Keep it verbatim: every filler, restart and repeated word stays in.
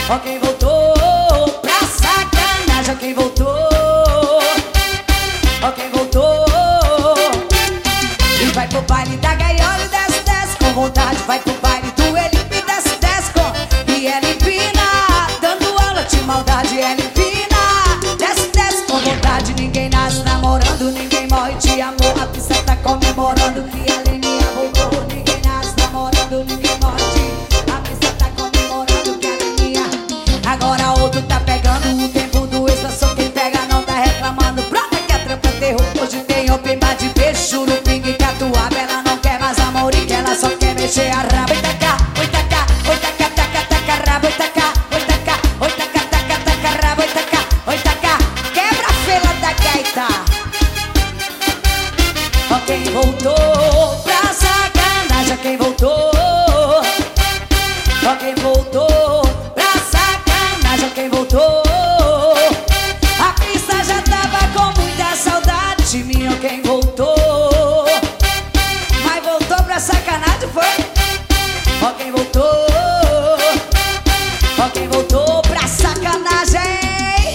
Ó quem voltou pra sacanagem, ó quem voltou, ó quem voltou. E vai pro baile da gaiola e desce, desce com vontade. Vai pro baile do Elipe e desce, desce com. E ela empina, dando aula de maldade. Ela empina, desce, desce com vontade. Ninguém nasce namorando, ninguém morre de amor. A pista tá comemorando que a Leninha voltou. Ninguém nasce namorando, ninguém morre de. A pista tá comemorando que a Leninha. Agora outro tá pegando o tempo do ex. Só quem pega não tá reclamando. Pronto, que a trampa terror. Hoje tem open bar de peixe, churupim e catuaba. Ela não quer mais amorim, ela só quer mexer a raba. Oi taca, oi taca, oi taca, taca, taca raba. Oi taca, oi taca, oi taca, taca, taca raba. Oi taca, oi taca, quebra a fila da gaita. Ó quem voltou pra sacanagem, ó quem voltou, ó quem voltou.